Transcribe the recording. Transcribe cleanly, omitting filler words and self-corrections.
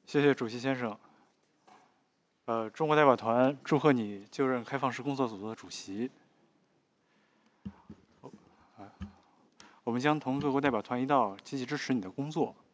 谢谢主席先生。中国代表团祝贺你就任开放式工作组的主席。我们将同各国代表团一道积极支持你的工作。